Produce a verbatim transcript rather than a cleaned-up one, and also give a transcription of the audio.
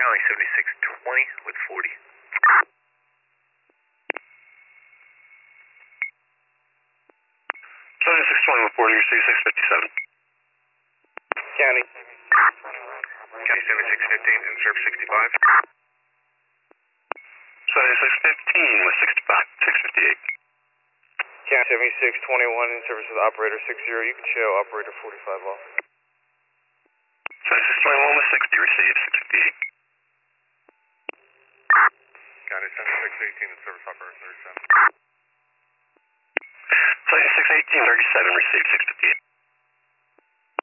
County seventy-six twenty with forty. seventy-six twenty with forty, receive six fifty-seven. County. County seventy-six fifteen in service sixty-five. seventy-six fifteen with sixty-five, six fifty-eight. County seventy-six twenty-one in service with operator six zero. You can show operator forty-five off. seventy-six twenty-one with sixty, receive six fifty-eight. County seventy-six eighteen in service operator thirty-seven. seventy-six eighteen thirty-seven, receive six fifty-eight.